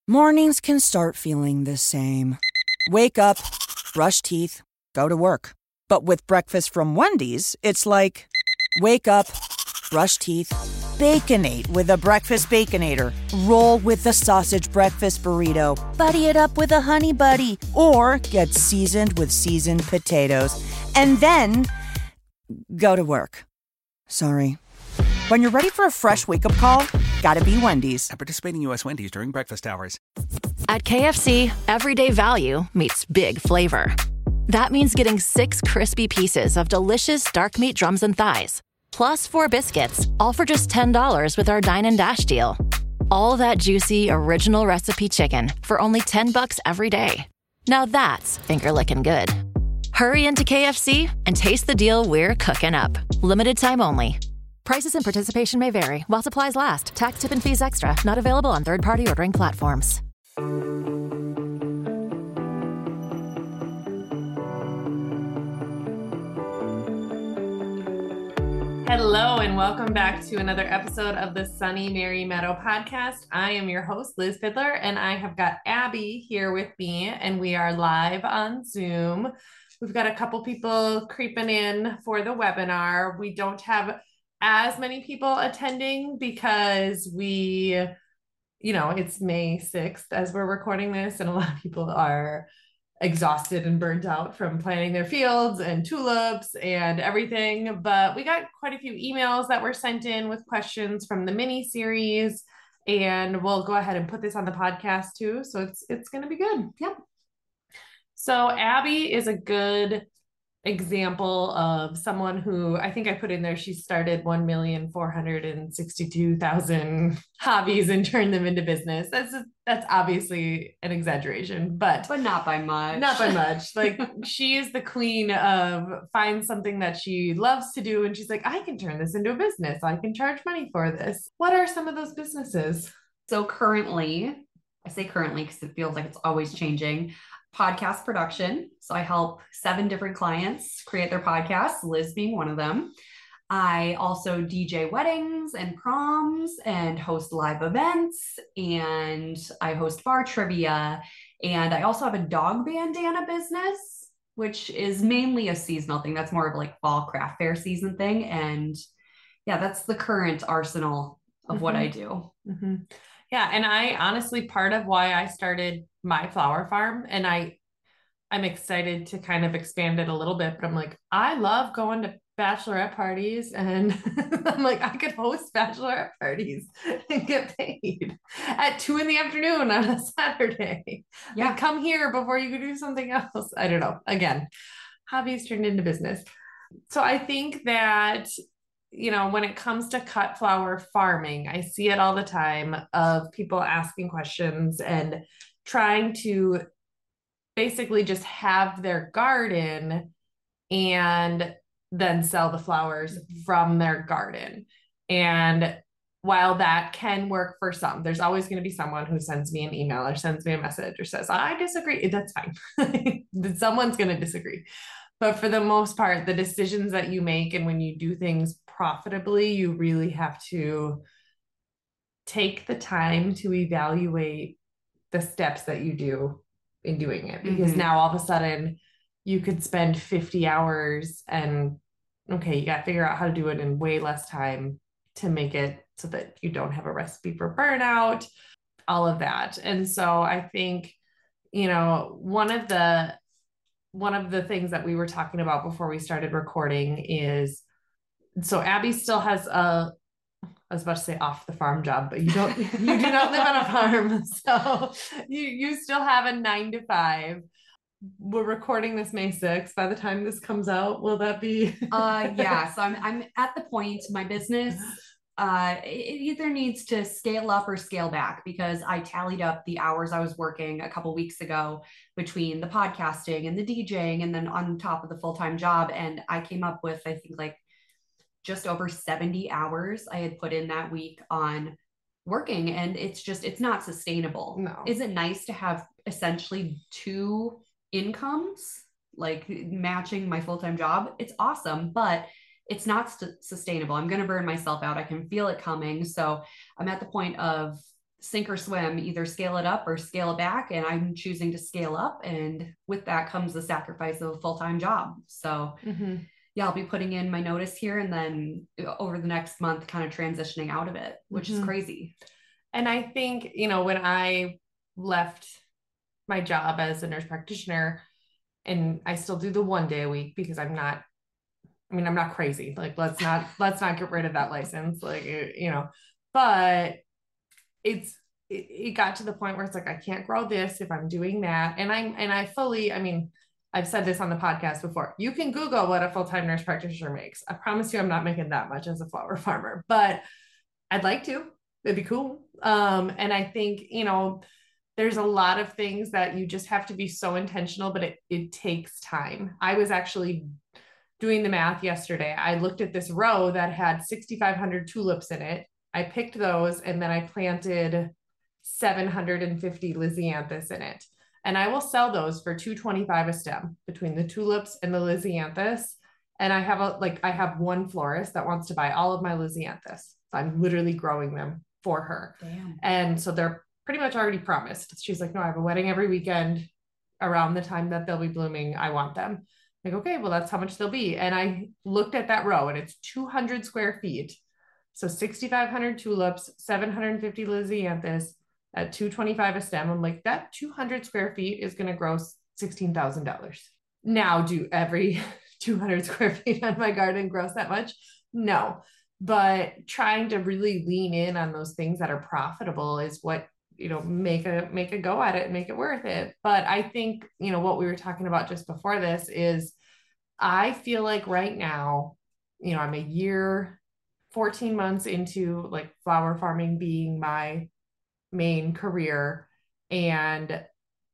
Mornings can start feeling the same. Wake up, brush teeth, go to work. But with breakfast from Wendy's, it's like, wake up, brush teeth, Baconate with a breakfast Baconator. Roll with the sausage breakfast burrito. Buddy it up with a Honey Buddy. Or get seasoned with seasoned potatoes. And then go to work. Sorry. When you're ready for a fresh wake-up call, gotta be Wendy's. At participating U.S. Wendy's during breakfast hours. At KFC, everyday value meets big flavor. That means getting 6 crispy pieces of delicious dark meat drums and thighs, plus 4 biscuits, all for just $10 with our Dine and Dash deal. All that juicy, original recipe chicken for only $10 every day. Now that's finger-licking good. Hurry into KFC and taste the deal we're cooking up. Limited time only. Prices and participation may vary while supplies last. Tax, tip, and fees extra. Not available on third-party ordering platforms. Hello, and welcome back to another episode of the Sunny Mary Meadow podcast. I am your host, Liz Fiddler, and I have got Abby here with me, and we are live on Zoom. We've got a couple people creeping in for the webinar. We don't have as many people attending because it's May 6th as we're recording this, and a lot of people are exhausted and burnt out from planting their fields and tulips and everything. But we got quite a few emails that were sent in with questions from the mini series, and we'll go ahead and put this on the podcast too. So it's going to be good. Yep. So Abby is a good example of someone who I think I put in there. She started 1,462,000 hobbies and turned them into business. That's obviously an exaggeration, but not by much. Not by much. Like, she is the queen of find something that she loves to do, and she's like, I can turn this into a business. I can charge money for this. What are some of those businesses? So currently, I say currently because it feels like it's always changing. Podcast production. So I help 7 different clients create their podcasts, Liz being one of them. I also DJ weddings and proms and host live events, and I host bar trivia. And I also have a dog bandana business, which is mainly a seasonal thing. That's more of like fall craft fair season thing. And yeah, that's the current arsenal of what I do. Mm-hmm. Yeah. And I honestly, part of why I started my flower farm, and I'm excited to kind of expand it a little bit, but I'm like, I love going to bachelorette parties, and I'm like, I could host bachelorette parties and get paid at 2 p.m. on a Saturday. Yeah. Like, come here before you could do something else. I don't know. Again, hobbies turned into business. So I think that, when it comes to cut flower farming, I see it all the time of people asking questions and trying to basically just have their garden and then sell the flowers from their garden. And while that can work for some, there's always going to be someone who sends me an email or sends me a message or says, I disagree. That's fine. Someone's going to disagree. But for the most part, the decisions that you make and when you do things profitably, you really have to take the time to evaluate the steps that you do in doing it. Because now all of a sudden you could spend 50 hours and okay, you got to figure out how to do it in way less time to make it so that you don't have a recipe for burnout, all of that. And so I think, one of the things that we were talking about before we started recording is, so Abby still has I was about to say off the farm job, but you do not live on a farm. So you still have a 9 to 5. We're recording this May 6th. By the time this comes out, will that be? Yeah. So I'm at the point, my business, it either needs to scale up or scale back, because I tallied up the hours I was working a couple weeks ago between the podcasting and the DJing, and then on top of the full-time job. And I came up with, I think, like just over 70 hours I had put in that week on working. And it's not sustainable. No. Is it nice to have essentially 2 incomes, like matching my full-time job? It's awesome, but it's not sustainable. I'm going to burn myself out. I can feel it coming. So I'm at the point of sink or swim, either scale it up or scale it back. And I'm choosing to scale up. And with that comes the sacrifice of a full-time job. So yeah, I'll be putting in my notice here and then over the next month, kind of transitioning out of it, which is crazy. And I think, you know, when I left my job as a nurse practitioner, and I still do the 1 day a week because I'm not crazy. Like, let's not get rid of that license. Like, you know, but it got to the point where it's like, I can't grow this if I'm doing that. And I mean, I've said this on the podcast before. You can Google what a full-time nurse practitioner makes. I promise you, I'm not making that much as a flower farmer, but I'd like to. It'd be cool. And I think, you know, there's a lot of things that you just have to be so intentional, but it takes time. I was actually doing the math yesterday. I looked at this row that had 6,500 tulips in it. I picked those and then I planted 750 Lisianthus in it. And I will sell those for $225 a stem between the tulips and the Lisianthus. And I have one florist that wants to buy all of my Lisianthus. So I'm literally growing them for her. Damn. And so they're pretty much already promised. She's like, no, I have a wedding every weekend around the time that they'll be blooming. I want them. I'm like, okay, well, that's how much they'll be. And I looked at that row and it's 200 square feet. So 6,500 tulips, 750 Lisianthus at $225 a stem. I'm like, that 200 square feet is going to gross $16,000. Now, do every 200 square feet on my garden gross that much? No, but trying to really lean in on those things that are profitable is what, you know, make a go at it and make it worth it. But I think, you know, what we were talking about just before this is I feel like right now, you know, I'm a year, 14 months into like flower farming being my main career. And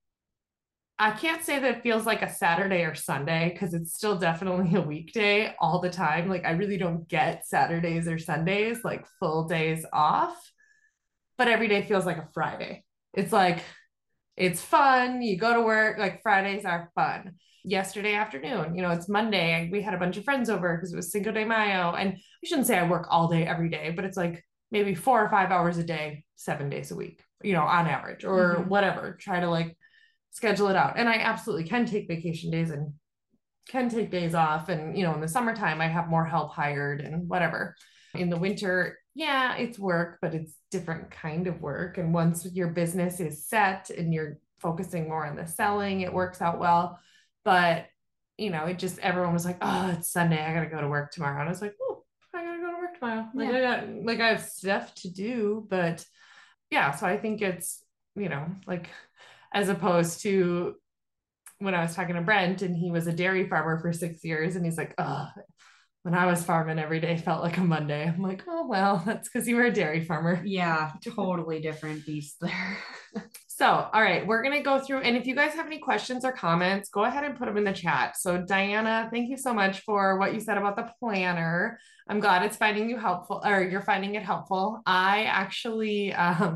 I can't say that it feels like a Saturday or Sunday because it's still definitely a weekday all the time. Like I really don't get Saturdays or Sundays, like full days off, but every day feels like a Friday. It's like, it's fun. You go to work, like Fridays are fun. Yesterday afternoon, you know, it's Monday. We had a bunch of friends over because it was Cinco de Mayo. And I shouldn't say I work all day every day, but it's like maybe 4 or 5 hours a day, 7 days a week, you know, on average or whatever. Try to like schedule it out. And I absolutely can take vacation days and can take days off. And, you know, in the summertime, I have more help hired and whatever. In the winter, yeah, it's work, but it's different kind of work. And once your business is set and you're focusing more on the selling, it works out well. But, you know, it just, everyone was like, oh, it's Sunday. I got to go to work tomorrow. And I was like, oh, I got to go to work tomorrow. Like I have stuff to do, but yeah. So I think it's, you know, like, as opposed to when I was talking to Brent and he was a dairy farmer for 6 years and he's like, oh, when I was farming every day felt like a Monday. I'm like, oh, well, that's because you were a dairy farmer. Yeah, totally different beast there. So, all right, we're going to go through. And if you guys have any questions or comments, go ahead and put them in the chat. So Diana, thank you so much for what you said about the planner. I'm glad it's finding you helpful, or you're finding it helpful. I actually,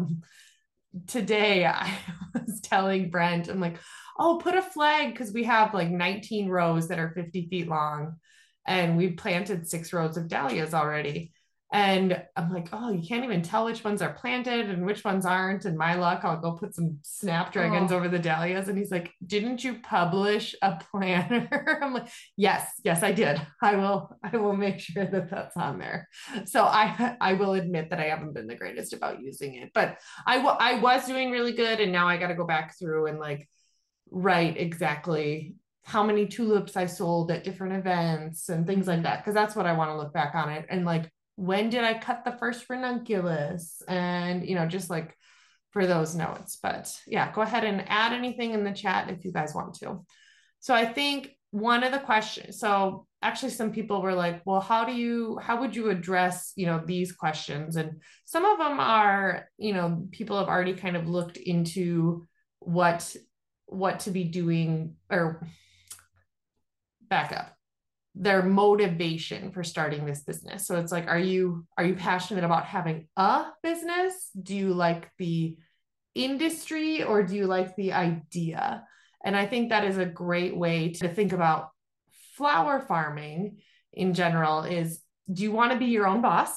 today I was telling Brent, I'm like, oh, put a flag because we have like 19 rows that are 50 feet long. And we planted 6 rows of dahlias already. And I'm like, oh, you can't even tell which ones are planted and which ones aren't. And my luck, I'll go put some snapdragons over the dahlias. And he's like, didn't you publish a planner? I'm like, yes, I did. I will make sure that that's on there. So I will admit that I haven't been the greatest about using it, but I was doing really good. And now I got to go back through and like write exactly how many tulips I sold at different events and things like that. Cause that's what I want to look back on it. And like, when did I cut the first ranunculus? And, you know, just like for those notes, but yeah, go ahead and add anything in the chat if you guys want to. So I think one of the questions, so actually some people were like, well, how would you address, you know, these questions? And some of them are, you know, people have already kind of looked into what to be doing, or back up, their motivation for starting this business. So it's like, are you passionate about having a business? Do you like the industry or do you like the idea? And I think that is a great way to think about flower farming in general is, do you want to be your own boss?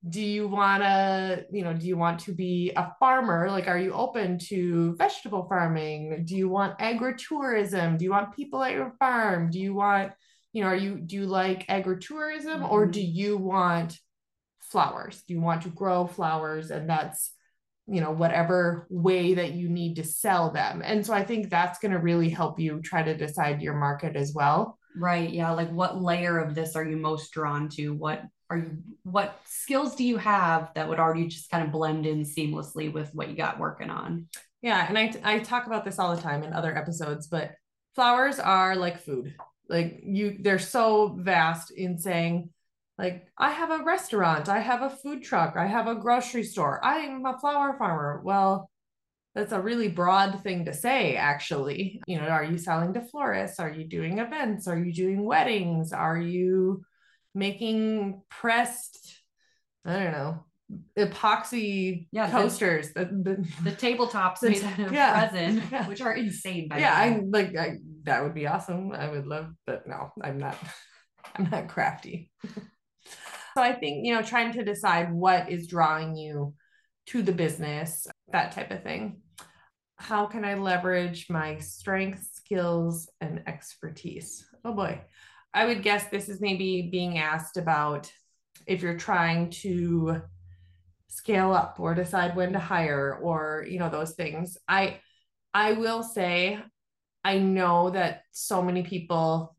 do you want to, do you want to be a farmer? Like, are you open to vegetable farming? Do you want agritourism? Do you want people at your farm? Do you want, do you like agritourism, or do you want flowers? Do you want to grow flowers? And that's, whatever way that you need to sell them. And so I think that's going to really help you try to decide your market as well. Right. Yeah. Like, what layer of this are you most drawn to? What skills do you have that would already just kind of blend in seamlessly with what you got working on? Yeah. And I talk about this all the time in other episodes, but flowers are like food. Like, they're so vast in saying, like, I have a restaurant, I have a food truck, I have a grocery store, I'm a flower farmer. Well, that's a really broad thing to say, actually. Are you selling to florists? Are you doing events? Are you doing weddings? Are you making pressed, I don't know, epoxy coasters? The tabletops made out of resin, which are insane. By the way. That would be awesome. I would love, but no, I'm not crafty. So I think, trying to decide what is drawing you to the business, that type of thing. How can I leverage my strengths, skills, and expertise? Oh boy. I would guess this is maybe being asked about if you're trying to scale up or decide when to hire, or, those things. I will say, I know that so many people,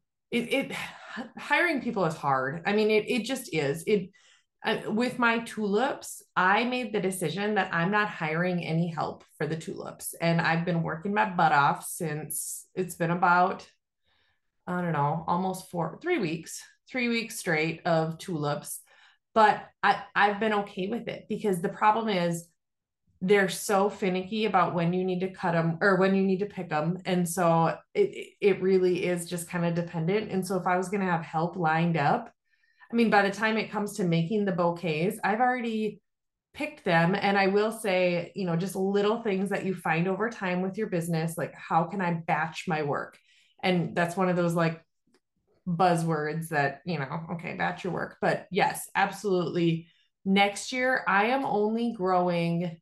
hiring people is hard. I mean, it just is. With my tulips, I made the decision that I'm not hiring any help for the tulips. And I've been working my butt off since it's been about, I don't know, almost 3 weeks straight of tulips. But I've been okay with it, because the problem is they're so finicky about when you need to cut them or when you need to pick them. And so it really is just kind of dependent. And so if I was going to have help lined up, I mean, by the time it comes to making the bouquets, I've already picked them. And I will say, just little things that you find over time with your business, like, how can I batch my work? And that's one of those like buzzwords that, okay, batch your work. But yes, absolutely. Next year, I am only growing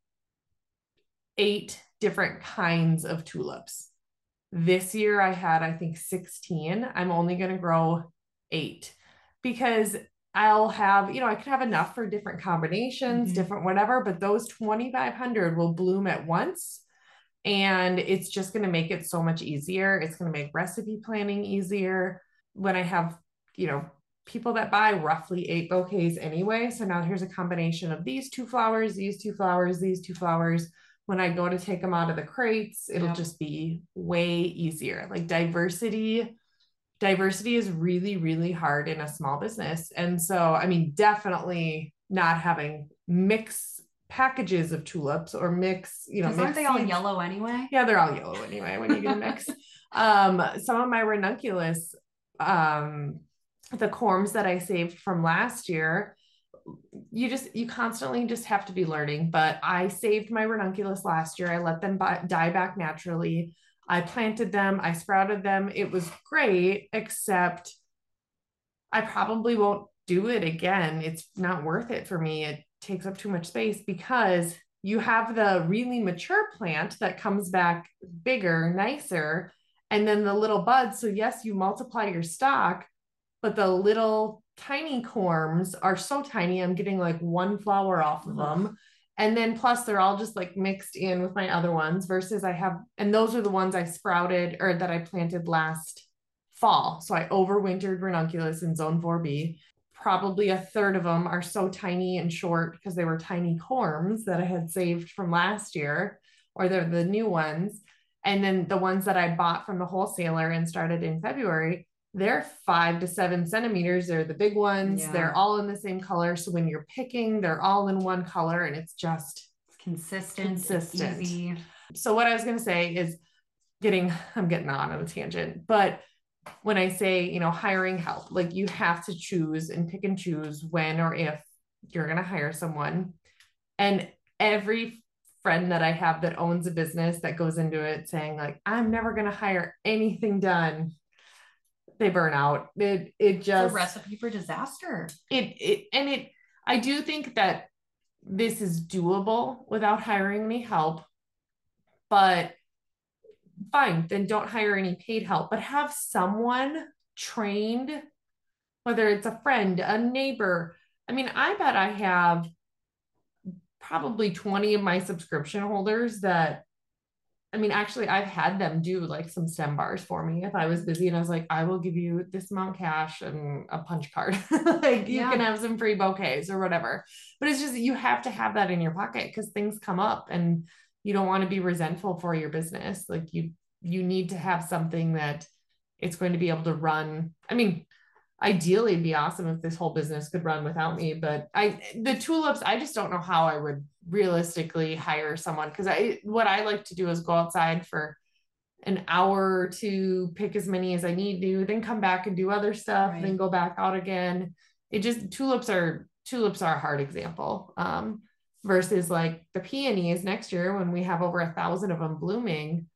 8 different kinds of tulips. This year I had, I think, 16. I'm only going to grow 8, because I'll have, I could have enough for different combinations, different whatever, but those 2,500 will bloom at once. And it's just going to make it so much easier. It's going to make recipe planning easier when I have, people that buy roughly 8 bouquets anyway. So now here's a combination of these 2 flowers, these 2 flowers, these 2 flowers. When I go to take them out of the crates, it'll just be way easier. Like, diversity is really, really hard in a small business. And so, I mean, definitely not having mix packages of tulips or mix, aren't they all yellow anyway? Yeah, they're all yellow anyway when you get a mix. Some of my ranunculus, the corms that I saved from last year, you constantly just have to be learning. But I saved my ranunculus last year. I let them die back naturally. I planted them, I sprouted them. It was great, except I probably won't do it again. It's not worth it for me. It takes up too much space, because you have the really mature plant that comes back bigger, nicer, and then the little buds. So yes, you multiply your stock, but the little tiny corms are so tiny. I'm getting like 1 flower off of them. And then plus they're all just like mixed in with my other ones, versus and those are the ones I sprouted or that I planted last fall. So I overwintered ranunculus in zone 4B. Probably a third of them are so tiny and short because they were tiny corms that I had saved from last year, or they're the new ones. And then the ones that I bought from the wholesaler and started in February, they're 5 to 7 centimeters. They're the big ones. Yeah. They're all in the same color. So when you're picking, they're all in one color, and it's consistent. It's easy. So what I was going to say is I'm getting on a tangent, but when I say, hiring help, like, you have to choose and pick and choose when or if you're going to hire someone. And every friend that I have that owns a business that goes into it saying like, I'm never going to hire anything done, they burn out. It just, it's a recipe for disaster. I do think that this is doable without hiring any help, but fine, then don't hire any paid help, but have someone trained, whether it's a friend, a neighbor. I mean, I bet I have probably 20 of my subscription holders that, I mean, actually, I've had them do like some stem bars for me if I was busy and I was like, I will give you this amount cash and a punch card. Like you can have some free bouquets or whatever. But it's just, you have to have that in your pocket because things come up and you don't want to be resentful for your business. Like you need to have something that it's going to be able to run. I mean, ideally it'd be awesome if this whole business could run without me, but the tulips, I just don't know how I would realistically hire someone, because what I like to do is go outside for an hour to pick as many as I need to, then come back and do other stuff, right. Then go back out again. It just, tulips are a hard example, versus like the peonies next year when we have over 1,000 of them blooming.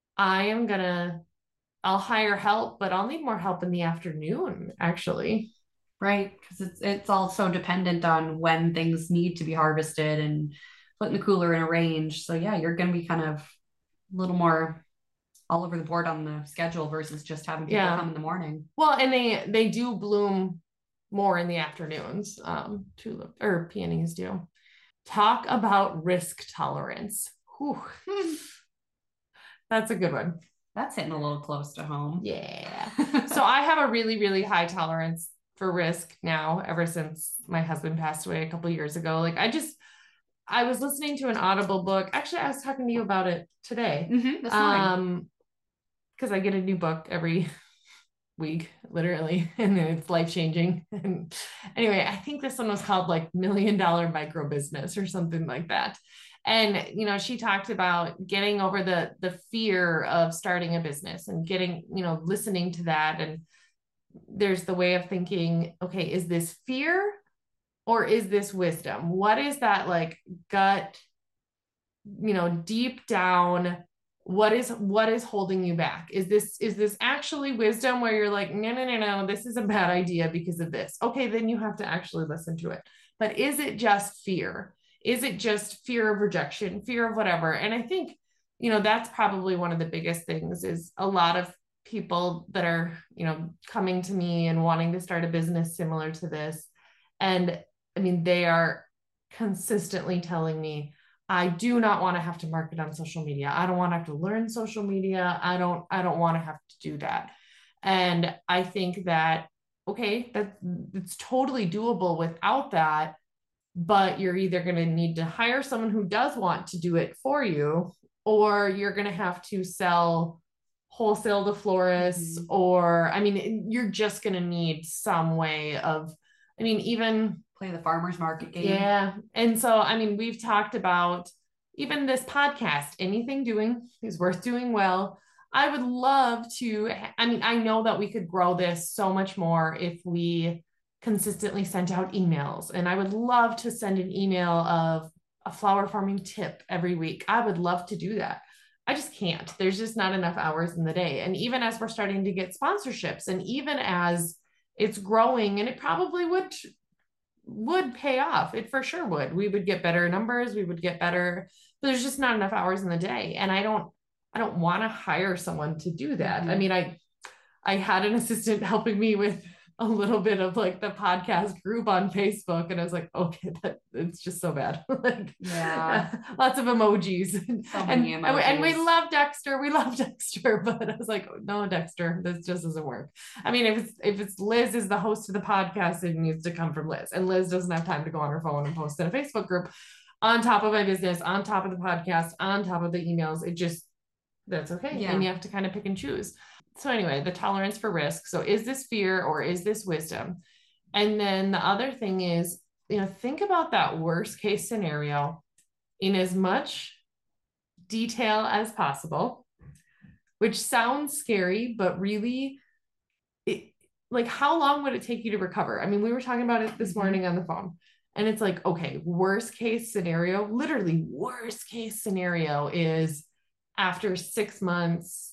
I'll hire help, but I'll need more help in the afternoon, actually. Right. Because it's also dependent on when things need to be harvested and put in the cooler and arranged. So yeah, you're going to be kind of a little more all over the board on the schedule versus just having people come in the morning. Well, and they do bloom more in the afternoons. Tulip or peonies do. Talk about risk tolerance. Whew. That's a good one. That's hitting a little close to home. Yeah. So I have a really, really high tolerance for risk now, ever since my husband passed away a couple of years ago. Like I was listening to an Audible book. Actually, I was talking to you about it today. This morning. Because I get a new book every week, literally, and it's life-changing. And anyway, I think this one was called like $1 Million Micro Business or something like that. And, she talked about getting over the fear of starting a business and getting, listening to that. And there's the way of thinking, okay, is this fear or is this wisdom? What is that like gut, deep down, what is holding you back? Is this actually wisdom where you're like, no, this is a bad idea because of this? Okay, then you have to actually listen to it. But is it just fear? Is it just fear of rejection, fear of whatever? And I think, that's probably one of the biggest things is a lot of people that are, coming to me and wanting to start a business similar to this. And I mean, they are consistently telling me, I do not want to have to market on social media. I don't want to have to learn social media. I don't want to have to do that. And I think that, okay, it's totally doable without that. But you're either going to need to hire someone who does want to do it for you, or you're going to have to sell wholesale to florists, or, I mean, you're just going to need some way of, I mean, even play the farmer's market game. Yeah. And so, I mean, we've talked about even this podcast, anything doing is worth doing well. I would love to, I mean, I know that we could grow this so much more if we consistently sent out emails, and I would love to send an email of a flower farming tip every week. I would love to do that. I just can't. There's just not enough hours in the day. And even as we're starting to get sponsorships, and even as it's growing, and it probably would pay off. It for sure would. We would get better numbers. We would get better, but there's just not enough hours in the day. And I don't want to hire someone to do that. I mean, I had an assistant helping me with a little bit of like the podcast group on Facebook. And I was like, okay, it's just so bad. Like, yeah, lots of emojis. So many emojis. And we love Dexter. But I was like, no, Dexter, this just doesn't work. I mean, if it's Liz is the host of the podcast, it needs to come from Liz. And Liz doesn't have time to go on her phone and post in a Facebook group on top of my business, on top of the podcast, on top of the emails. That's okay. Yeah. And you have to kind of pick and choose. So anyway, the tolerance for risk. So is this fear or is this wisdom? And then the other thing is, think about that worst case scenario in as much detail as possible, which sounds scary, but really like, how long would it take you to recover? I mean, we were talking about it this morning on the phone, and it's like, okay, worst case scenario, literally worst case scenario is after 6 months,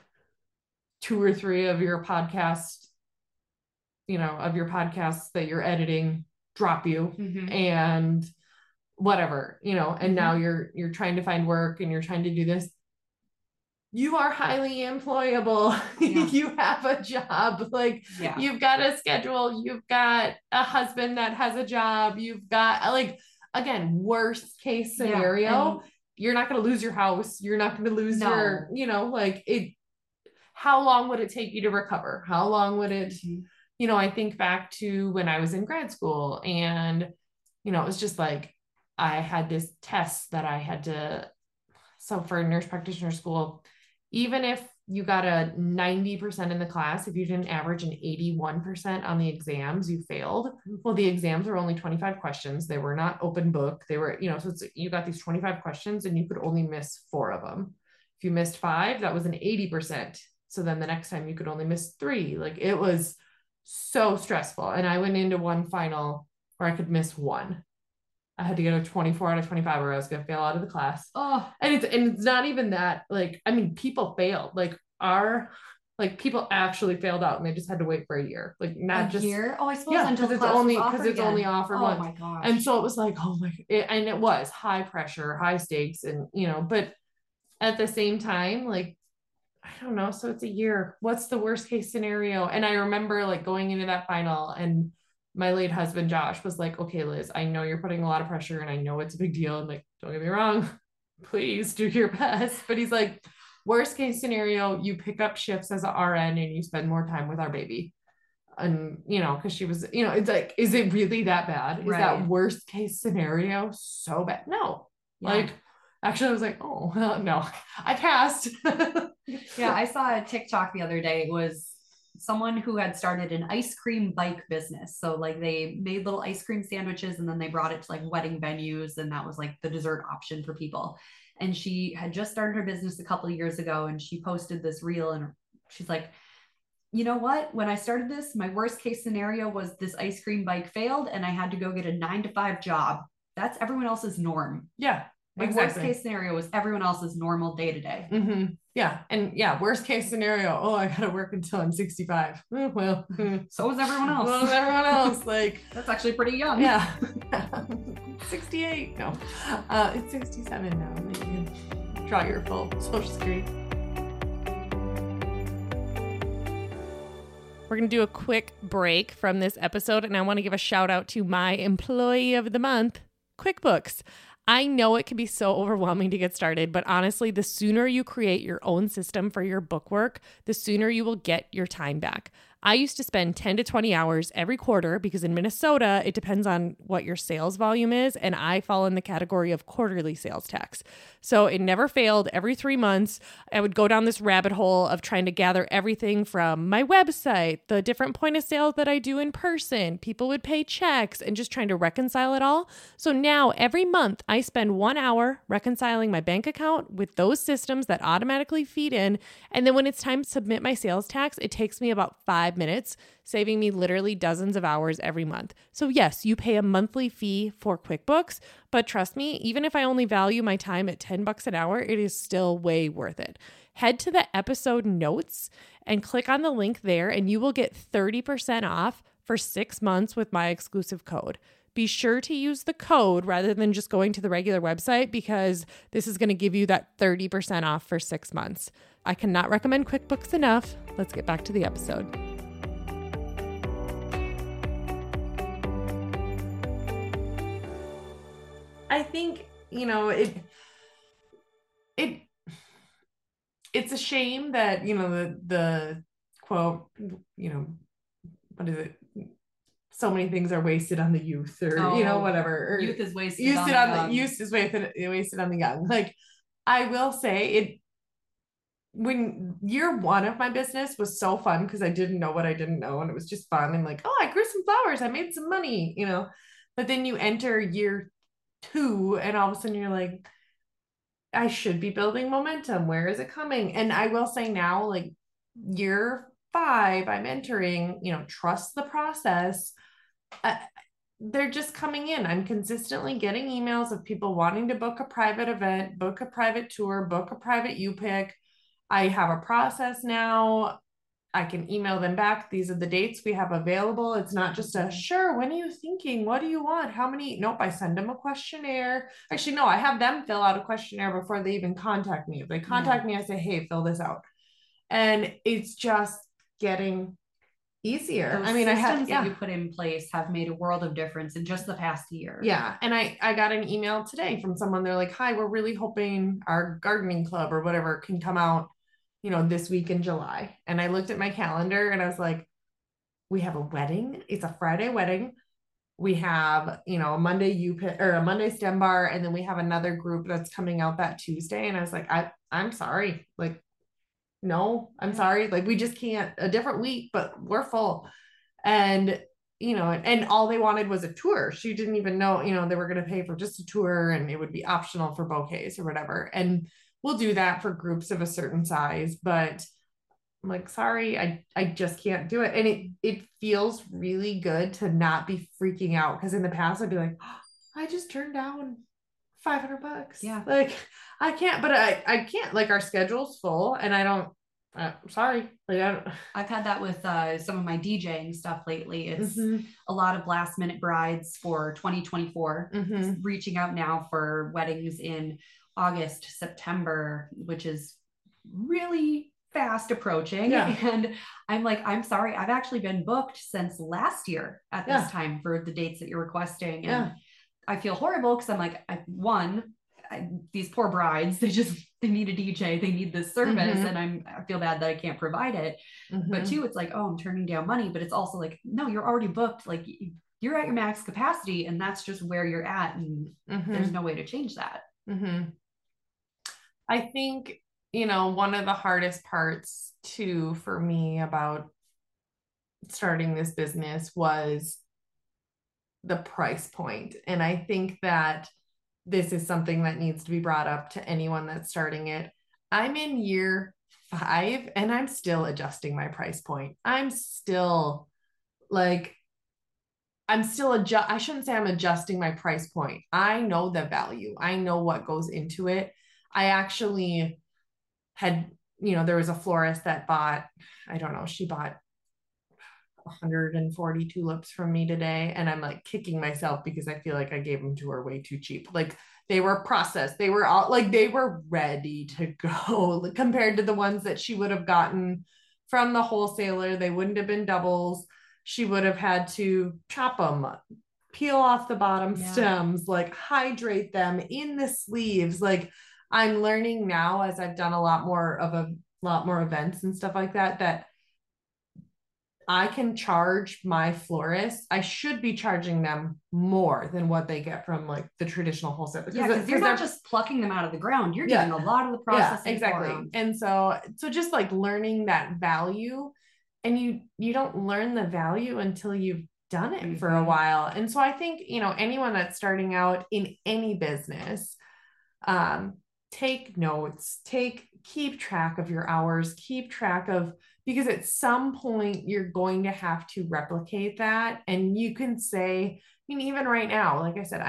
2 or 3 of your podcasts, of your podcasts that you're editing drop you and whatever, you know, and now you're trying to find work and you're trying to do this. You are highly employable. You have a job. Like you've got a schedule. You've got a husband that has a job. You've got like, again, worst case scenario, you're not going to lose your house. You're not going to lose your, you know, like it, how long would it take you to recover? How long would it, you know, I think back to when I was in grad school and, you know, it was just like, I had this test that I had to, so for nurse practitioner school, even if you got a 90% in the class, if you didn't average an 81% on the exams, you failed. Well, the exams were only 25 questions. They were not open book. They were, you know, so you got these 25 questions and you could only miss 4 of them. If you missed 5, that was an 80%. So then the next time you could only miss 3. Like it was so stressful. And I went into one final where I could miss 1. I had to get a 24 out of 25 or I was going to fail out of the class. And it's not even that, like, I mean, people failed, like people actually failed out and they just had to wait for a year. Like not just year. Oh, I suppose until it's only offered oh once. My gosh. And so it was like, oh my, and it was high pressure, high stakes. And, you know, but at the same time, like, I don't know. So it's a year. What's the worst case scenario? And I remember like going into that final and my late husband, Josh, was like, okay, Liz, I know you're putting a lot of pressure and I know it's a big deal. And like, don't get me wrong, please do your best. But he's like, worst case scenario, you pick up shifts as an RN and you spend more time with our baby. And, you know, cause she was, you know, it's like, is it really that bad? Is that worst case scenario so bad? No. Like, actually I was like, oh, no, I passed. I saw a TikTok the other day. It was someone who had started an ice cream bike business. So like they made little ice cream sandwiches and then they brought it to like wedding venues. And that was like the dessert option for people. And she had just started her business a couple of years ago. And she posted this reel and she's like, you know what? When I started this, my worst case scenario was this ice cream bike failed and I had to go get a 9-to-5 job. That's everyone else's norm. Yeah. My worst case scenario was everyone else's normal day to day. Yeah. And worst case scenario, oh, I got to work until I'm 65. Well, so is everyone else. Well, everyone else. Like, that's actually pretty young. Yeah. 68. No, it's 67 now. You can draw your full Social Security. We're going to do a quick break from this episode, and I want to give a shout out to my employee of the month, QuickBooks. I know it can be so overwhelming to get started, but honestly, the sooner you create your own system for your bookwork, the sooner you will get your time back. I used to spend 10 to 20 hours every quarter because in Minnesota, it depends on what your sales volume is, and I fall in the category of quarterly sales tax. So it never failed. Every 3 months, I would go down this rabbit hole of trying to gather everything from my website, the different point of sales that I do in person, people would pay checks, and just trying to reconcile it all. So now every month, I spend 1 hour reconciling my bank account with those systems that automatically feed in. And then when it's time to submit my sales tax, it takes me about 5 minutes, saving me literally dozens of hours every month. So yes, you pay a monthly fee for QuickBooks, but trust me, even if I only value my time at $10 an hour, it is still way worth it. Head to the episode notes and click on the link there, and you will get 30% off for 6 months with my exclusive code. Be sure to use the code rather than just going to the regular website because this is going to give you that 30% off for 6 months. I cannot recommend QuickBooks enough. Let's get back to the episode. I think, you know, it's a shame that, you know, the quote, you know, what is it? So many things are wasted on the youth, or you know, whatever. Or youth is wasted youth is wasted on the young. Like, I will say when year 1 of my business was so fun because I didn't know what I didn't know, and it was just fun. And like, oh, I grew some flowers, I made some money, you know. But then you enter year 2 and all of a sudden you're like, I should be building momentum. Where is it coming? And I will say now, like year 5, I'm entering, you know, trust the process. They're just coming in. I'm consistently getting emails of people wanting to book a private event, book a private tour, book a private U-Pick. I have a process now. I can email them back. These are the dates we have available. It's not just a sure. When are you thinking? What do you want? How many? Nope. I send them a questionnaire. Actually, no, I have them fill out a questionnaire before they even contact me. If they contact me, I say, hey, fill this out. And it's just getting easier. Those systems that you put in place have made a world of difference in just the past year. Yeah. And I got an email today from someone. They're like, hi, we're really hoping our gardening club or whatever can come out, this week in July. And I looked at my calendar and I was like, we have a wedding. It's a Friday wedding. We have, a Monday or a Monday STEM bar. And then we have another group that's coming out that Tuesday. And I was like, I'm sorry. Like, no, I'm sorry. Like, we just can't, a different week, but we're full. And, and all they wanted was a tour. She didn't even know, they were going to pay for just a tour and it would be optional for bouquets or whatever. And we'll do that for groups of a certain size, but I'm like, sorry, I just can't do it. And it feels really good to not be freaking out. Because in the past I'd be like, oh, I just turned down $500. Yeah. Like I can't, but I can't, like our schedule's full and I don't, sorry. Like I've had that with some of my DJing stuff lately. It's a lot of last minute brides for 2024, reaching out now for weddings in August, September, which is really fast approaching. Yeah. And I'm like, I'm sorry, I've actually been booked since last year at this time for the dates that you're requesting. And I feel horrible because I'm like, these poor brides, they need a DJ, they need this service. And I feel bad that I can't provide it. But two, it's like, oh, I'm turning down money, but it's also like, no, you're already booked. Like you're at your max capacity and that's just where you're at. And there's no way to change that. I think, one of the hardest parts too, for me about starting this business was the price point. And I think that this is something that needs to be brought up to anyone that's starting it. I'm in year 5 and I'm still adjusting my price point. I shouldn't say I'm adjusting my price point. I know the value. I know what goes into it. I actually had, there was a florist that bought, I don't know, she bought 140 tulips from me today. And I'm like kicking myself because I feel like I gave them to her way too cheap. Like they were processed. They were all like, they were ready to go compared to the ones that she would have gotten from the wholesaler. They wouldn't have been doubles. She would have had to chop them, peel off the bottom stems, like hydrate them in the sleeves. Like I'm learning now as I've done a lot more events and stuff like that, that I can charge my florists. I should be charging them more than what they get from like the traditional wholesale. Because you're not just plucking them out of the ground. You're doing a lot of the processing. Exactly. And so just like learning that value, and you don't learn the value until you've done it for a while. And so I think, anyone that's starting out in any business, take notes, keep track of your hours, because at some point you're going to have to replicate that. And you can say, even right now, like I said,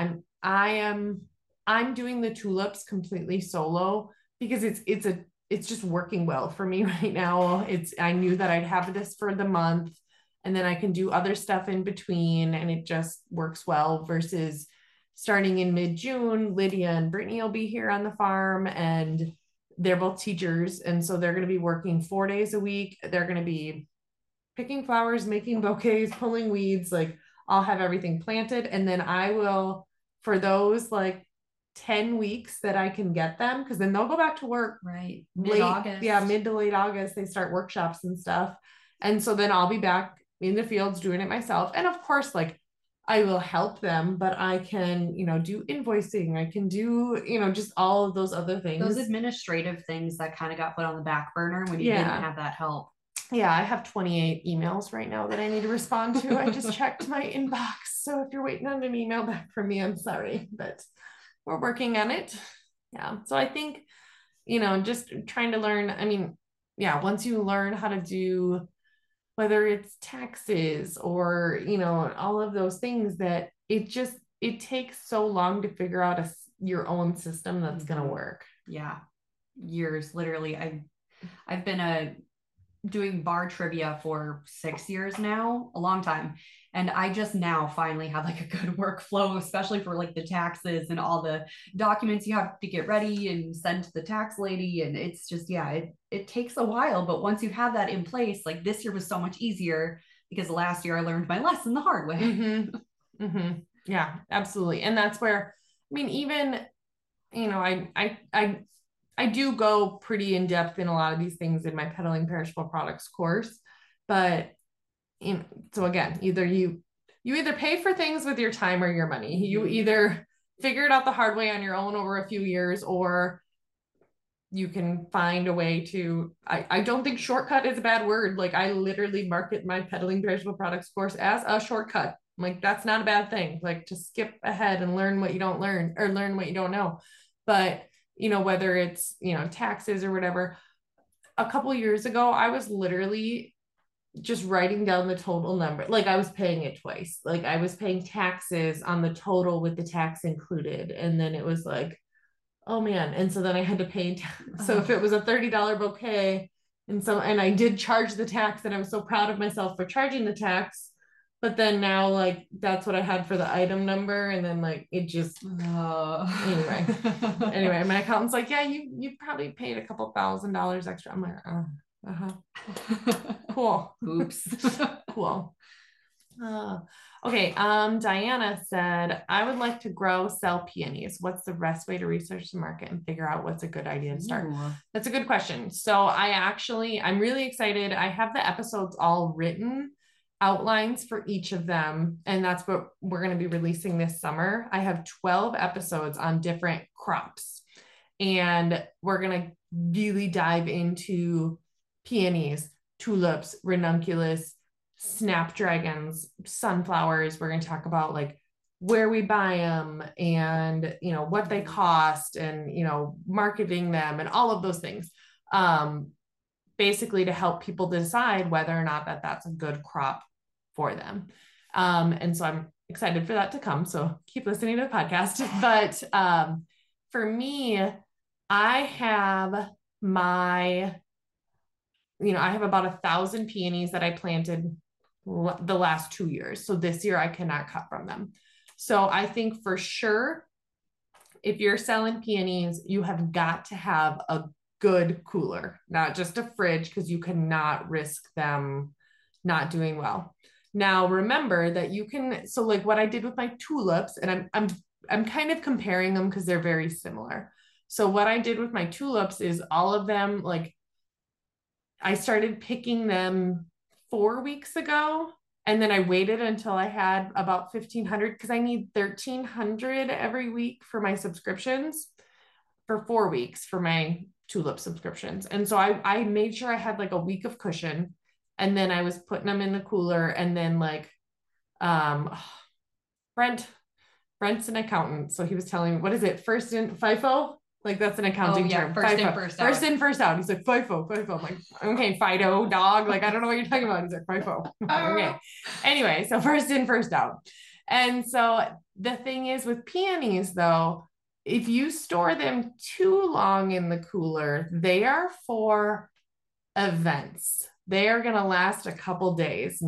I'm doing the tulips completely solo because it's just working well for me right now. I knew that I'd have this for the month and then I can do other stuff in between and it just works well versus starting in mid-June. Lydia and Brittany will be here on the farm and they're both teachers. And so they're going to be working 4 days a week. They're going to be picking flowers, making bouquets, pulling weeds. Like I'll have everything planted. And then I will, for those like 10 weeks that I can get them, because then they'll go back to work. Right. Mid-August. Mid to late August, they start workshops and stuff. And so then I'll be back in the fields doing it myself. And of course, like I will help them, but I can, do invoicing. I can do, just all of those other things. Those administrative things that kind of got put on the back burner when you didn't have that help. Yeah, I have 28 emails right now that I need to respond to. I just checked my inbox. So if you're waiting on an email back from me, I'm sorry, but we're working on it. Yeah. So I think, just trying to learn, once you learn how to do, whether it's taxes or, all of those things, that it takes so long to figure out your own system that's going to work. Yeah. Years, literally. I've been a doing bar trivia for 6 years now, a long time. And I just now finally have like a good workflow, especially for like the taxes and all the documents you have to get ready and send to the tax lady. And it's just, yeah, it takes a while. But once you have that in place, like this year was so much easier because last year I learned my lesson the hard way. Mm-hmm. Mm-hmm. Yeah, absolutely. And that's where, I mean, even, you know, I do go pretty in depth in a lot of these things in my peddling perishable products course, but you know, so again, either you either pay for things with your time or your money. You either figure it out the hard way on your own over a few years, or you can find a way to, I don't think shortcut is a bad word. Like I literally market my peddling perishable products course as a shortcut. Like that's not a bad thing. Like to skip ahead and learn what you don't learn or learn what you don't know. But you know, whether it's, you know, taxes or whatever, a couple years ago, I was literally just writing down the total number. Like I was paying it twice. Like I was paying taxes on the total with the tax included. And then it was like, oh man. And so then I had to pay. So if it was a $30 bouquet and I did charge the tax, and I was so proud of myself for charging the tax. But then now like, that's what I had for the item number. And then like, it just, anyway, my accountant's like, yeah, you probably paid a couple $1,000 extra. I'm like, cool. Oops. Cool. Okay. Diana said, I would like to sell peonies. What's the best way to research the market and figure out what's a good idea to start? Ooh. That's a good question. So I'm really excited. I have the episodes all written, outlines for each of them. And that's what we're going to be releasing this summer. I have 12 episodes on different crops, and we're going to really dive into peonies, tulips, ranunculus, snapdragons, sunflowers. We're going to talk about like where we buy them and, you know, what they cost and, you know, marketing them and all of those things. Basically to help people decide whether or not that's a good crop for them. And so I'm excited for that to come. So keep listening to the podcast. But for me, I have about 1,000 peonies that I planted the last 2 years. So this year I cannot cut from them. So I think for sure, if you're selling peonies, you have got to have a good cooler, not just a fridge, because you cannot risk them not doing well. Now, remember that you can, so like what I did with my tulips, and I'm kind of comparing them because they're very similar. So what I did with my tulips is all of them, like I started picking them 4 weeks ago, and then I waited until I had about 1,500 because I need 1,300 every week for my subscriptions for 4 weeks for my tulip subscriptions. And so I made sure I had like a week of cushion, and then I was putting them in the cooler. And then like, Brent's an accountant. So he was telling me, what is it? First in FIFO? Like that's an accounting term. First FIFO. in, first out. First in, first out. He's like, FIFO. I'm like, okay, Fido, dog. Like, I don't know what you're talking about. He's like, FIFO. Okay. Anyway, so first in, first out. And so the thing is with peonies though, if you store them too long in the cooler, they are for events. They are going to last a couple days.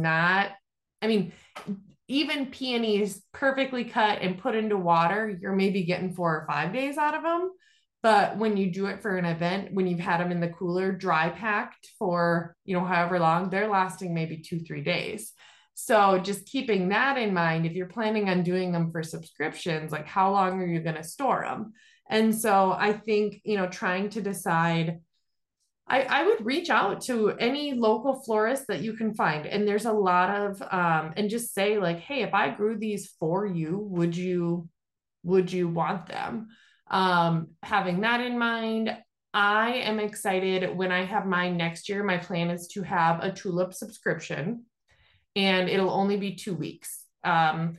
Even peonies perfectly cut and put into water, you're maybe getting 4 or 5 days out of them. But when you do it for an event, when you've had them in the cooler, dry packed for, you know, however long, they're lasting maybe 2-3 days. So just keeping that in mind, if you're planning on doing them for subscriptions, like how long are you going to store them? And so I think, you know, trying to decide, I would reach out to any local florist that you can find. And there's a lot of, and just say like, hey, if I grew these for you, would you want them? Having that in mind, I am excited when I have mine next year. My plan is to have a tulip subscription, and it'll only be 2 weeks. A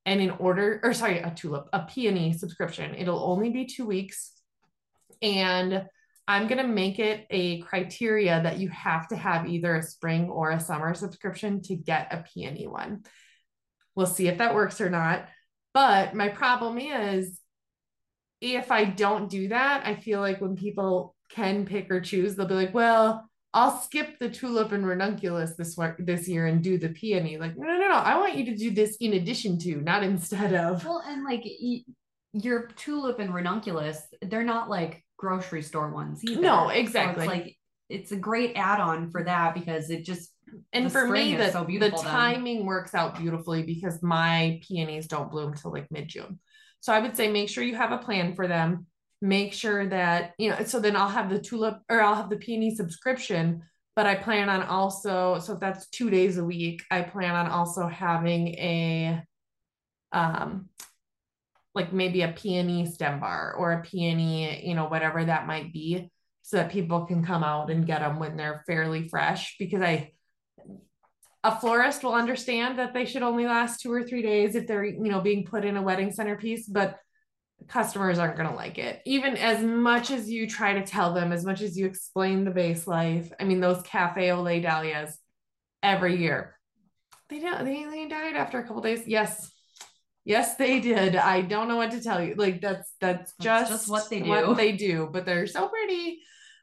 peony subscription. It'll only be 2 weeks. And I'm going to make it a criteria that you have to have either a spring or a summer subscription to get a peony one. We'll see if that works or not. But my problem is, if I don't do that, I feel like when people can pick or choose, they'll be like, well, I'll skip the tulip and ranunculus this year and do the peony. Like, no. I want you to do this in addition to, not instead of. Well, and like your tulip and ranunculus, they're not like grocery store ones either. No, exactly. So it's like, it's a great add-on for that because it just, and for me, the timing then works out beautifully because my peonies don't bloom till like mid-June. So I would say make sure you have a plan for them. Make sure that, so then I'll have the tulip or I'll have the peony subscription, but I plan on also, so if that's 2 days a week, I plan on also having a, like maybe a peony stem bar or a peony, whatever that might be, so that people can come out and get them when they're fairly fresh, because a florist will understand that they should only last 2 or 3 days if they're, being put in a wedding centerpiece, but customers aren't going to like it. Even as much as you try to tell them, as much as you explain the vase life. I mean, those cafe au lait dahlias every year, they died after a couple days. Yes, they did. I don't know what to tell you. Like that's just what they do, but they're so pretty.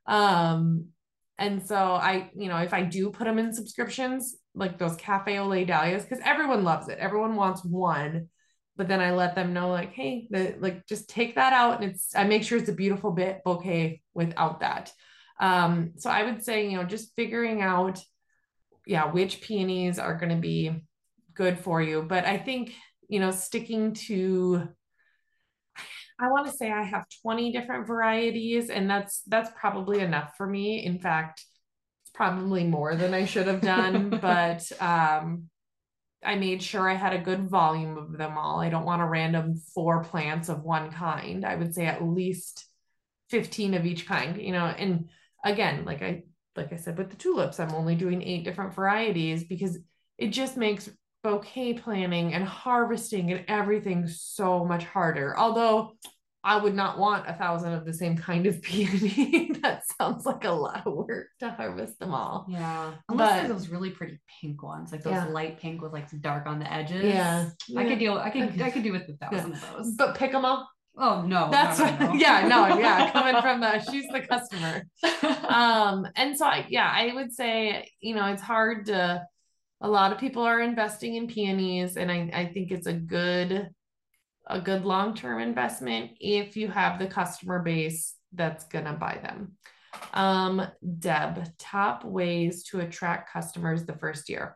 And so if I do put them in subscriptions, like those cafe au lait dahlias, because everyone loves it. Everyone wants one, but then I let them know like, hey, just take that out. And I make sure it's a beautiful bouquet without that. So I would say, just figuring out, which peonies are going to be good for you. But I think, sticking to, I want to say I have 20 different varieties, and that's probably enough for me. In fact, it's probably more than I should have done, but I made sure I had a good volume of them all. I don't want a random 4 plants of one kind. I would say at least 15 of each kind, and again, like I said, with the tulips, I'm only doing 8 different varieties because it just makes bouquet planning and harvesting and everything so much harder. Although I would not want 1,000 of the same kind of peony. That sounds like a lot of work to harvest them all. Yeah. Unless they're those really pretty pink ones, like those light pink with like dark on the edges. Yeah. I could do with 1,000 of those. But pick them all. Oh no. That's no. Coming from she's the customer. And so I would say, it's hard to, a lot of people are investing in peonies, and I think it's a good long-term investment if you have the customer base that's going to buy them. Deb, top ways to attract customers the first year.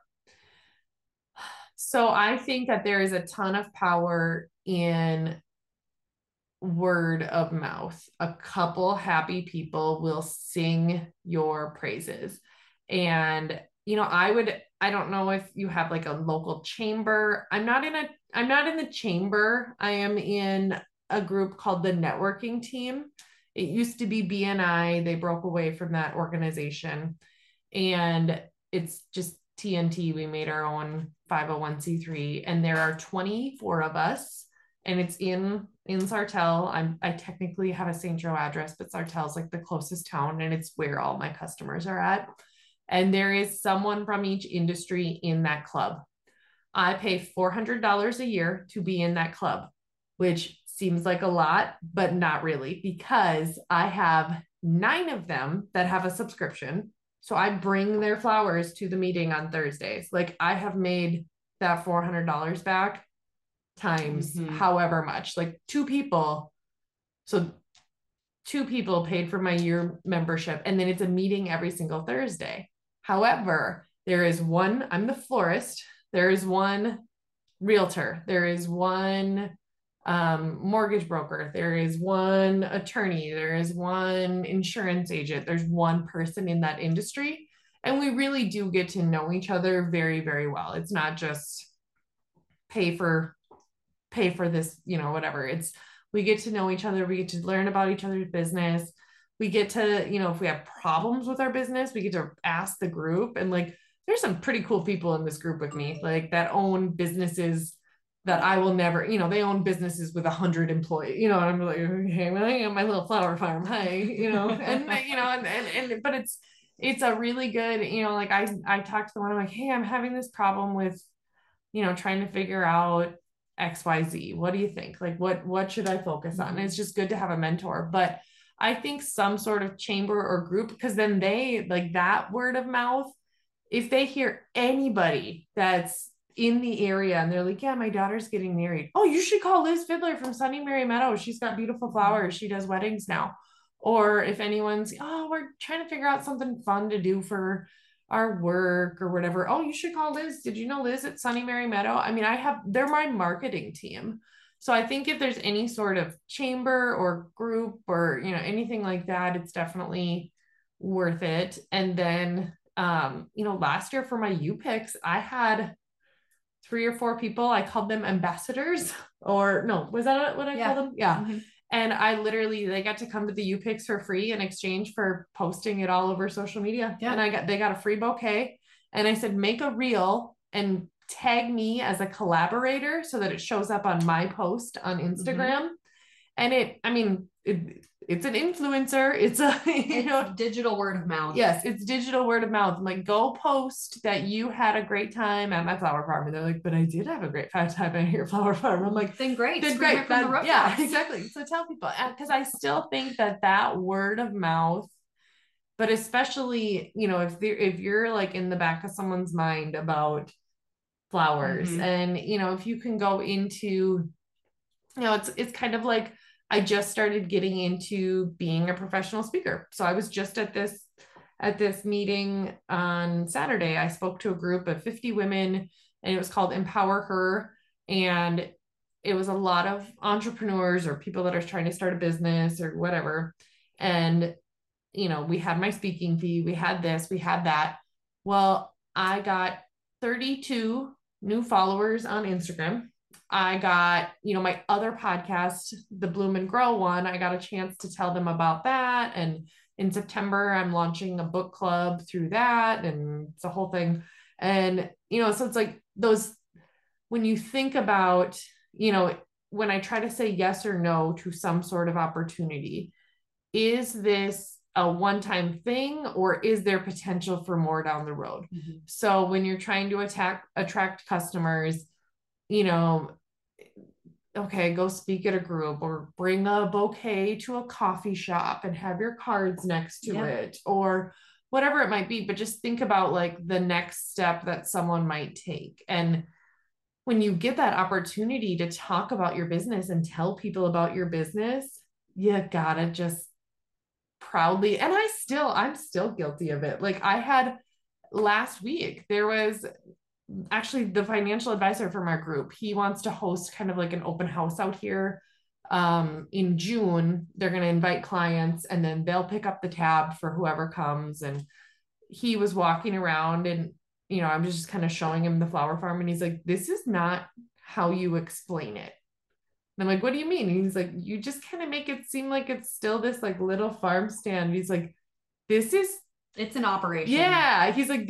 So I think that there is a ton of power in word of mouth. A couple happy people will sing your praises. And, I don't know if you have like a local chamber. I'm not in the chamber. I am in a group called the Networking Team. It used to be BNI. They broke away from that organization, and it's just TNT. We made our own 501c3, and there are 24 of us, and it's in Sartell. I technically have a St. Joe address, but Sartell's like the closest town, and it's where all my customers are at. And there is someone from each industry in that club. I pay $400 a year to be in that club, which seems like a lot, but not really, because I have 9 of them that have a subscription. So I bring their flowers to the meeting on Thursdays. Like I have made that $400 back times however much, like 2 people. So 2 people paid for my year membership, and then it's a meeting every single Thursday. However, there is one, I'm the florist, there is one realtor, there is one mortgage broker, there is one attorney, there is one insurance agent, there's one person in that industry. And we really do get to know each other very, very well. It's not just pay for this, whatever. We get to know each other. We get to learn about each other's business. We get to, if we have problems with our business, we get to ask the group. And like, there's some pretty cool people in this group with me, like that own businesses that I will never, they own businesses with 100 employees, and I'm like, hey, well, I am my little flower farm. Hi, but it's a really good, like I talked to the one, I'm like, hey, I'm having this problem with, trying to figure out XYZ. What do you think? Like, what should I focus on? And it's just good to have a mentor. But I think some sort of chamber or group, because then they like that word of mouth, if they hear anybody that's in the area and they're like, yeah, my daughter's getting married. Oh, you should call Liz Fiddler from Sunny Mary Meadows. She's got beautiful flowers. She does weddings now. Or if anyone's, oh, we're trying to figure out something fun to do for our work or whatever. Oh, you should call Liz. Did you know Liz at Sunny Mary Meadow? I mean, they're my marketing team. So I think if there's any sort of chamber or group or, anything like that, it's definitely worth it. And then, last year for my U-Picks, I had 3 or 4 people. I called them ambassadors, or no, was that what I called them? Yeah. Mm-hmm. And they got to come to the U-Picks for free in exchange for posting it all over social media. Yeah. And they got a free bouquet. And I said, make a reel and tag me as a collaborator so that it shows up on my post on Instagram. Mm-hmm. And it's an influencer. It's digital word of mouth. Yes, it's digital word of mouth. I'm like, go post that you had a great time at my flower farm. And they're like, but I did have a great time at your flower farm. I'm like, then great. Yeah, exactly. So tell people, because I still think that word of mouth, but especially, if you're like in the back of someone's mind about flowers, mm-hmm. and, if you can go into, it's kind of like, I just started getting into being a professional speaker. So I was just at this meeting on Saturday. I spoke to a group of 50 women, and it was called Empower Her. And it was a lot of entrepreneurs or people that are trying to start a business or whatever. And, we had my speaking fee, we had this, we had that. Well, I got 32 new followers on Instagram. I got, my other podcast, the Bloom and Grow one, I got a chance to tell them about that. And in September, I'm launching a book club through that. And it's a whole thing. And, so it's like when you think about, when I try to say yes or no to some sort of opportunity, is this a one-time thing, or is there potential for more down the road? Mm-hmm. So when you're trying to attract customers, okay, go speak at a group, or bring a bouquet to a coffee shop and have your cards next to it, or whatever it might be. But just think about like the next step that someone might take. And when you get that opportunity to talk about your business and tell people about your business, you gotta just proudly, and I'm still guilty of it. Like I had last week, there was actually the financial advisor from our group. He wants to host kind of like an open house out here in June. They're going to invite clients, and then they'll pick up the tab for whoever comes. And he was walking around, and I'm just kind of showing him the flower farm, and he's like, this is not how you explain it. And I'm like, what do you mean? And he's like, you just kind of make it seem like it's still this like little farm stand. He's like, it's an operation. Yeah. He's like,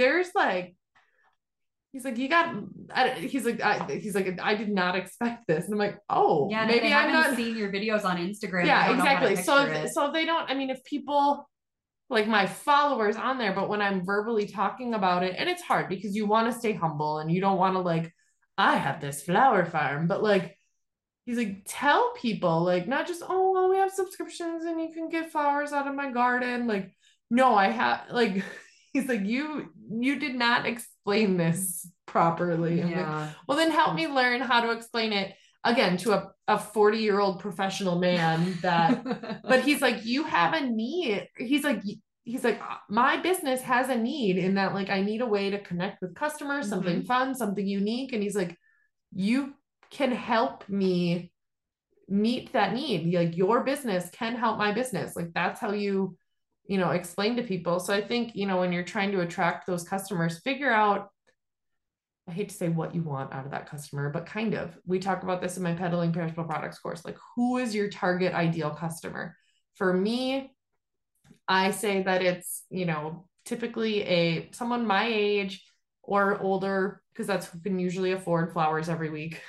I did not expect this. And I'm like, oh, yeah, maybe I haven't seen your videos on Instagram. Yeah, exactly. So they don't, if people like my followers on there, but when I'm verbally talking about it, and it's hard because you want to stay humble and you don't want to like, I have this flower farm, but like, he's like, tell people, like, not just, oh, well, we have subscriptions and you can get flowers out of my garden. Like, no, I have, like, he's like, you did not explain this properly. Yeah. Like, well, then help me learn how to explain it again to a 40-year-old professional man but he's like, you have a need. He's like, my business has a need in that, like, I need a way to connect with customers, mm-hmm. something fun, something unique. And he's like, you can help me meet that need. Like, your business can help my business. Like, that's how you explain to people. So I think, when you're trying to attract those customers, figure out, I hate to say what you want out of that customer, but kind of, we talk about this in my Peddling Perishable Products course. Like, who is your target ideal customer? For me, I say that it's, typically someone my age or older, because that's who can usually afford flowers every week,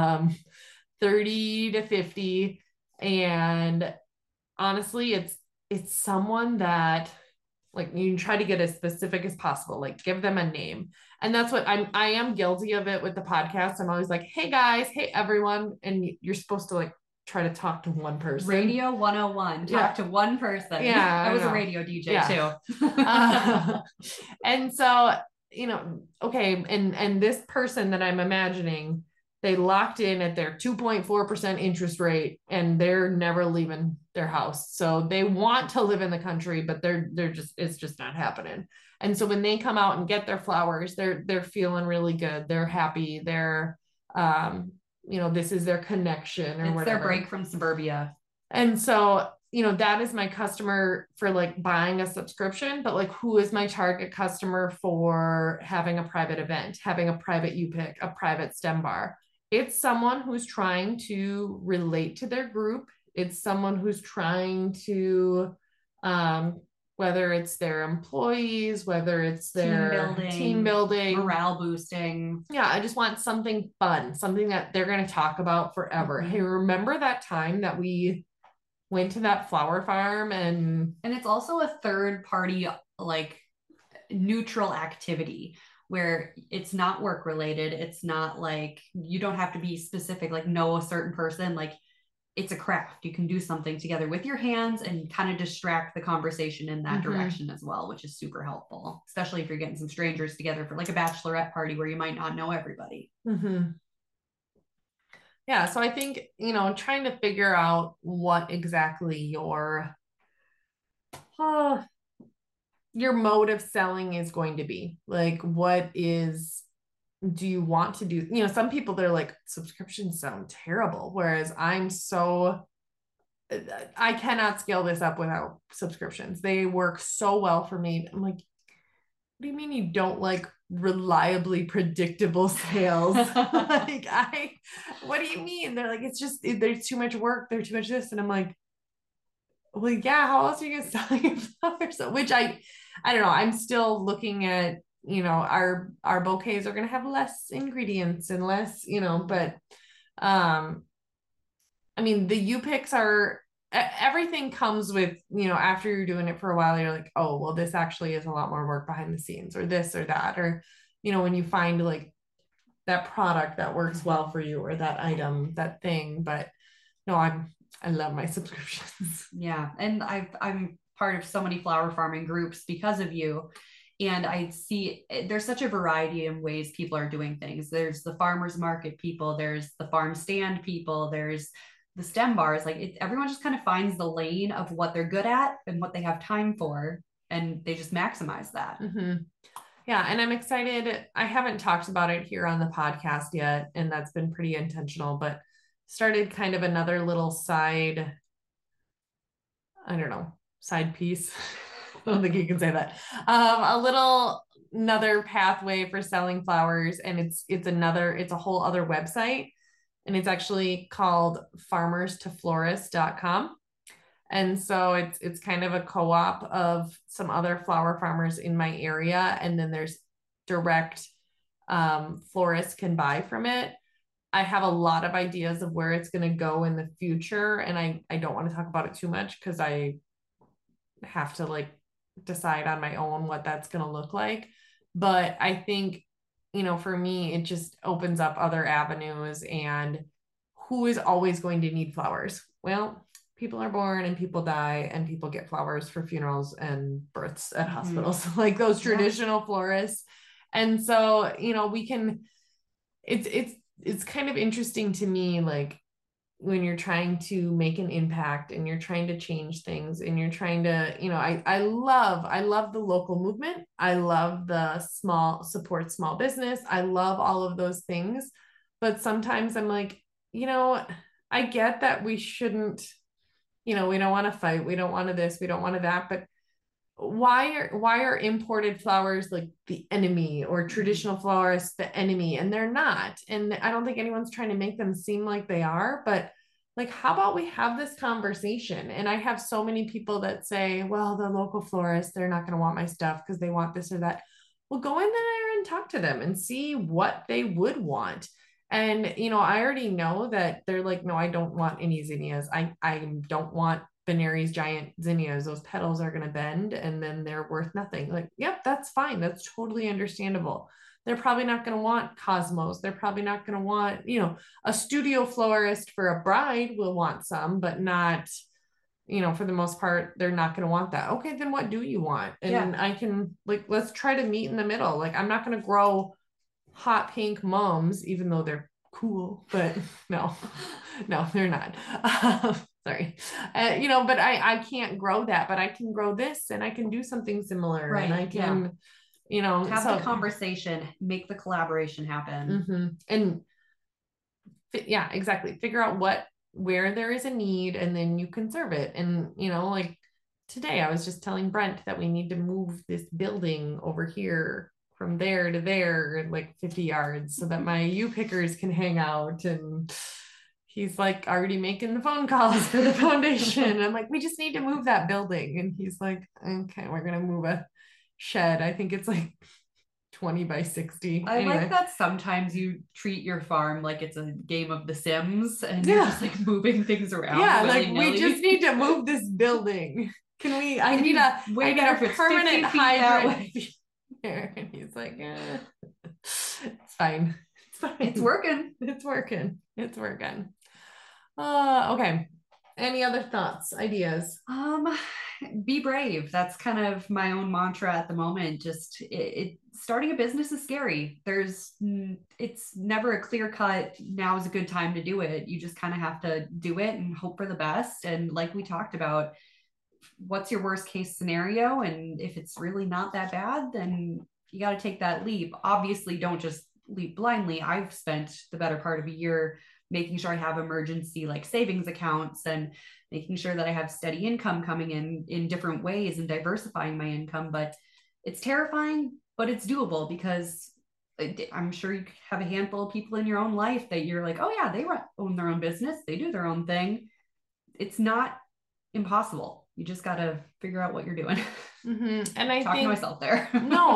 30 to 50. And honestly, it's someone that, like, you can try to get as specific as possible, like give them a name. And that's what I am guilty of it with the podcast. I'm always like, hey guys, hey everyone. And you're supposed to like try to talk to one person. Radio 101, talk to one person. Yeah. I was a radio DJ too. And so, okay. And this person that I'm imagining, they locked in at their 2.4% interest rate and they're never leaving their house. So they want to live in the country, but it's just not happening. And so when they come out and get their flowers, they're feeling really good. They're happy. They're, this is their connection or it's whatever. Their break from suburbia. And so, that is my customer for like buying a subscription, but like, who is my target customer for having a private event, having a private U-Pick, a private STEM bar? It's someone who's trying to relate to their group. It's someone who's trying to, whether it's their employees, whether it's their team building, morale boosting. Yeah, I just want something fun, something that they're going to talk about forever. Hey, remember that time that we went to that flower farm? And it's also a third party, like neutral activity where it's not work related. It's not like, you don't have to be specific, like know a certain person. Like, it's a craft. You can do something together with your hands and kind of distract the conversation in that direction as well, which is super helpful, especially if you're getting some strangers together for like a bachelorette party where you might not know everybody. Yeah. So I think, trying to figure out what exactly your mode of selling is going to be. Like, do you want to do, some people, they're like, subscriptions sound terrible. Whereas I cannot scale this up without subscriptions. They work so well for me. I'm like, what do you mean you don't like reliably predictable sales? Like, what do you mean? They're like, it's just, there's too much work. There's too much this. And I'm like, well, yeah, how else are you going to sell your flowers? Which I don't know. I'm still looking at, our bouquets are going to have less ingredients and less, but, I mean, the U-Picks everything comes with, after you're doing it for a while, you're like, oh, well, this actually is a lot more work behind the scenes, or this or that, or, when you find like that product that works well for you, or that item, that thing. But no, I love my subscriptions. Yeah. And I'm part of so many flower farming groups because of you. And I see there's such a variety of ways people are doing things. There's the farmers market people, there's the farm stand people, there's the STEM bars. Like, everyone just kind of finds the lane of what they're good at and what they have time for, and they just maximize that. Yeah. And I'm excited. I haven't talked about it here on the podcast yet, and that's been pretty intentional, but started kind of another little side piece. I don't think you can say that. Another pathway for selling flowers. And it's a whole other website, and it's actually called farmerstoflorists.com. And so it's kind of a co-op of some other flower farmers in my area. And then there's direct, florists can buy from it. I have a lot of ideas of where it's going to go in the future. And I don't want to talk about it too much, because I have to like decide on my own what that's going to look like. But I think, for me, it just opens up other avenues. And who is always going to need flowers? Well, people are born and people die, and people get flowers for funerals and births at hospitals, like those traditional florists. And so, it's kind of interesting to me, like, when you're trying to make an impact and you're trying to change things and you're trying to, I love the local movement. I love the support small business. I love all of those things. But sometimes I'm like, I get that we shouldn't, we don't want to fight. We don't want to this, we don't want to that. But why are imported flowers like the enemy, or traditional florists the enemy? And they're not. And I don't think anyone's trying to make them seem like they are, but like, how about we have this conversation? And I have so many people that say, well, the local florist, they're not going to want my stuff because they want this or that. Well, go in there and talk to them and see what they would want. And, I already know that they're like, no, I don't want any zinnias. I don't want Benari's giant zinnias. Those petals are going to bend and then they're worth nothing. Like, yep, that's fine. That's totally understandable. they're probably not going to want cosmos. They're probably not going to want, you know, a studio florist for a bride will want some, but not, you know, for the most part, they're not going to want that. Okay, then what do you want? And I can, like, let's try to meet in the middle. Like, I'm not going to grow hot pink mums, even though they're cool, but no, they're not. Sorry. You know, but I can't grow that, but I can grow this and I can do something similar. Right. And I can, you know, have the conversation, make the collaboration happen. And yeah, exactly. Figure out where there is a need, and then you can serve it. And, you know, like today I was just telling Brent that we need to move this building over here from there to there, like 50 yards, so that my U-pickers can hang out. And he's like already making the phone calls for the foundation. I'm like, we just need to move that building. And he's like, okay, we're going to move a shed. I think it's like 20 by 60. I like that sometimes you treat your farm like it's a game of The Sims, and you're just like moving things around. Yeah, like we just need to move this building. Can we? I need a permanent hydrant here. And he's like, it's fine. It's fine. It's working. It's working. It's working. Okay. Any other thoughts, ideas? Be brave. That's kind of my own mantra at the moment. Just starting a business is scary. It's never a clear cut, now is a good time to do it. You just kind of have to do it and hope for the best. And like we talked about, what's your worst case scenario? And if it's really not that bad, then you got to take that leap. Obviously, don't just leap blindly. I've spent the better part of a year making sure I have emergency like savings accounts and making sure that I have steady income coming in different ways and diversifying my income. But it's terrifying, but it's doable, because I'm sure you have a handful of people in your own life that you're like, oh yeah, they own their own business. They do their own thing. It's not impossible. You just got to figure out what you're doing. And I talking to myself there.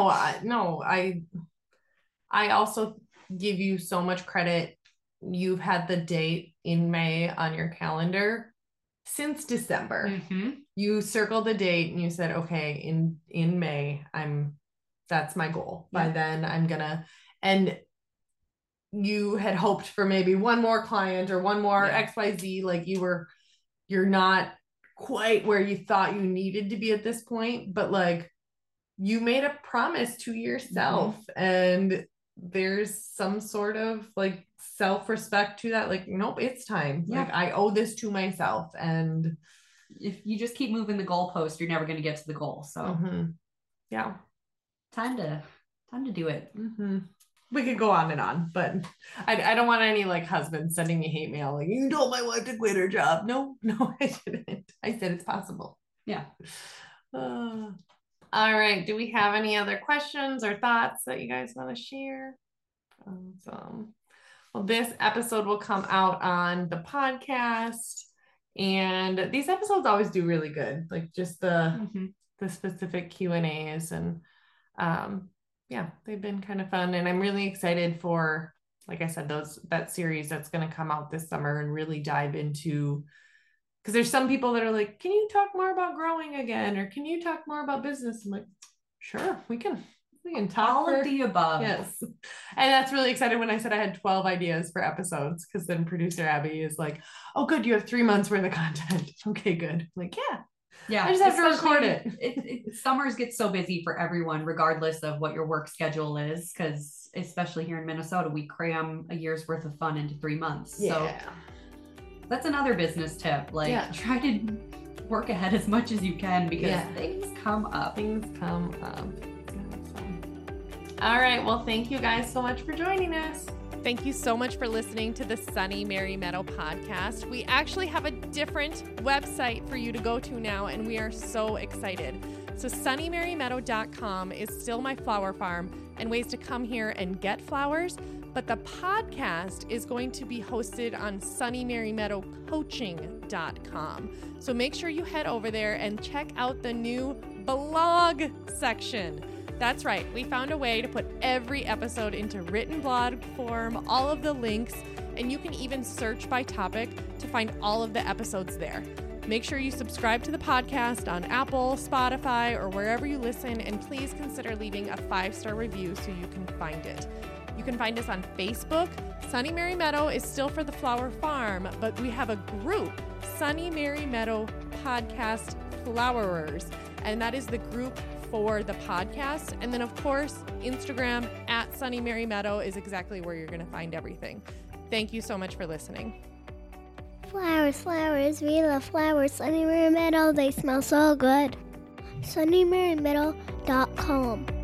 I also give you so much credit. You've had the date in May on your calendar since December. You circled the date and you said, okay, in May, that's my goal. By then I'm gonna, and you had hoped for maybe one more client or one more XYZ. Like you're not quite where you thought you needed to be at this point, but like you made a promise to yourself, and there's some sort of like self-respect to that. Like, nope, it's time. Like I owe this to myself. And if you just keep moving the goalpost, you're never going to get to the goal. So time to do it. We could go on and on, but I don't want any like husbands sending me hate mail like, you told my wife to quit her job. No, I didn't. I said it's possible. Yeah. All right. Do we have any other questions or thoughts that you guys want to share? Well, this episode will come out on the podcast, and these episodes always do really good. Like just the specific Q&As, and they've been kind of fun. And I'm really excited for, like I said, that series that's going to come out this summer and really dive into, because there's some people that are like, can you talk more about growing again? Or can you talk more about business? I'm like, sure, we can talk all of the above. Yes. And that's really exciting when I said I had 12 ideas for episodes, because then producer Abby is like, oh, good, you have 3 months worth of content. Okay, good. I'm like, yeah, I just have to record it. Summers get so busy for everyone, regardless of what your work schedule is, because especially here in Minnesota, we cram a year's worth of fun into 3 months. So that's another business tip. Like try to work ahead as much as you can, because things come up. All right. Well, thank you guys so much for joining us. Thank you so much for listening to the Sunny Mary Meadow podcast. We actually have a different website for you to go to now, and we are so excited. So sunnymarymeadow.com is still my flower farm and ways to come here and get flowers, but the podcast is going to be hosted on sunnymarymeadowcoaching.com. So make sure you head over there and check out the new blog section. That's right. We found a way to put every episode into written blog form, all of the links, and you can even search by topic to find all of the episodes there. Make sure you subscribe to the podcast on Apple, Spotify, or wherever you listen, and please consider leaving a 5-star review so you can find it. You can find us on Facebook. Sunny Mary Meadow is still for the Flower Farm, but we have a group, Sunny Mary Meadow Podcast Flowerers, and that is the group for the podcast. And then, of course, Instagram at Sunny Mary Meadow is exactly where you're going to find everything. Thank you so much for listening. Flowers, flowers, we love flowers. Sunny Mary Meadow, they smell so good. SunnyMaryMeadow.com